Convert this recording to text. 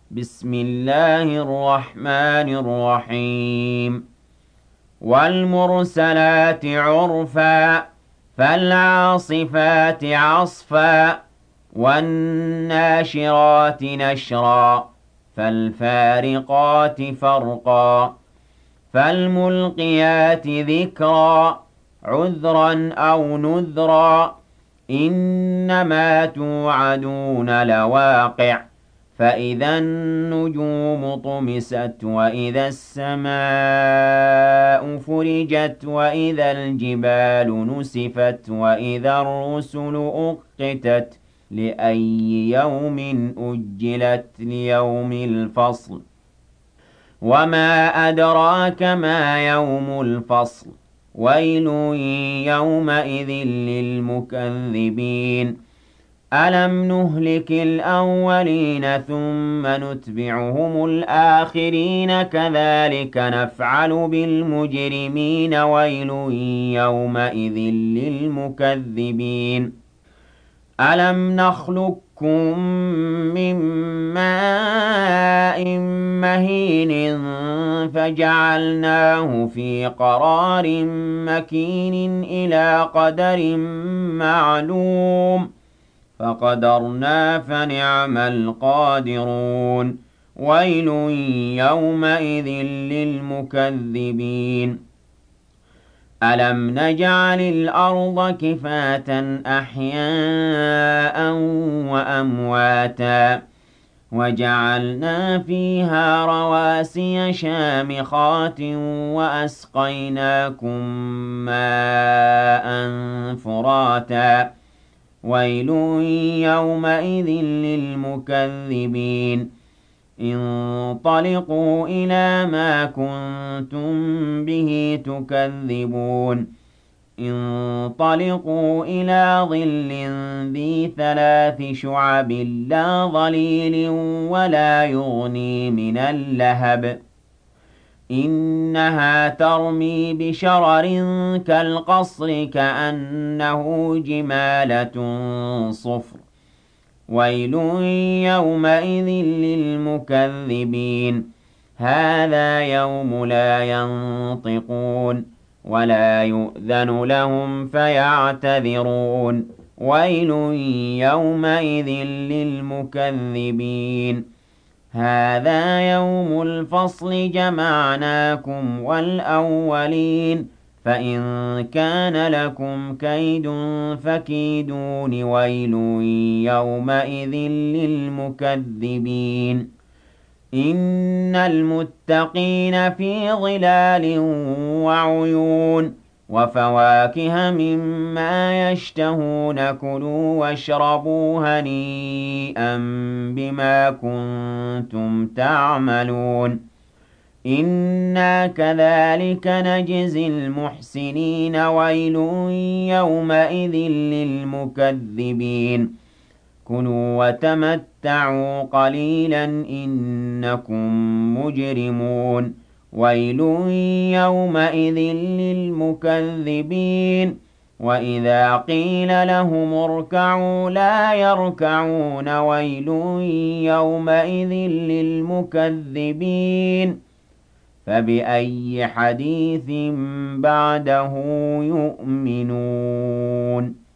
بسم الله الرحمن الرحيم والمرسلات عرفا فالعاصفات عصفا والناشرات نشرا فالفارقات فرقا فالملقيات ذكرا عذرا أو نذرا إنما توعدون لواقع فإذا النجوم طمست وإذا السماء فرجت وإذا الجبال نسفت وإذا الرسل أقتت لأي يوم أجلت ليوم الفصل وما أدراك ما يوم الفصل ويل يومئذ للمكذبين ألم نهلك الأولين ثم نتبعهم الآخرين كذلك نفعل بالمجرمين ويل يومئذ للمكذبين ألم نخلقكم من ماء مهين فجعلناه في قرار مكين إلى قدر معلوم فقدرنا فنعم القادرون ويل يومئذ للمكذبين ألم نجعل الأرض كفاة أحياء وأمواتا وجعلنا فيها رواسي شامخات وأسقيناكم ماء فراتا ويل يومئذ للمكذبين انطلقوا إلى ما كنتم به تكذبون انطلقوا إلى ظل ذي 3 شعب لا ظليل ولا يغني من اللهب إنها ترمي بشرر كالقصر كأنه جمالة صفر ويل يومئذ للمكذبين هذا يوم لا ينطقون ولا يؤذن لهم فيعتذرون ويل يومئذ للمكذبين هذا يوم الفصل جمعناكم والأولين فإن كان لكم كيد فكيدون ويل يومئذ للمكذبين إن المتقين في ظلال وعيون وفواكه مما يشتهون كلوا واشربوا هنيئا بما كنتم تعملون إنا كذلك نجزي المحسنين ويل يومئذ للمكذبين كلوا وتمتعوا قليلا إنكم مجرمون ويل يومئذ للمكذبين وإذا قيل لهم اركعوا لا يركعون ويل يومئذ للمكذبين فبأي حديث بعده يؤمنون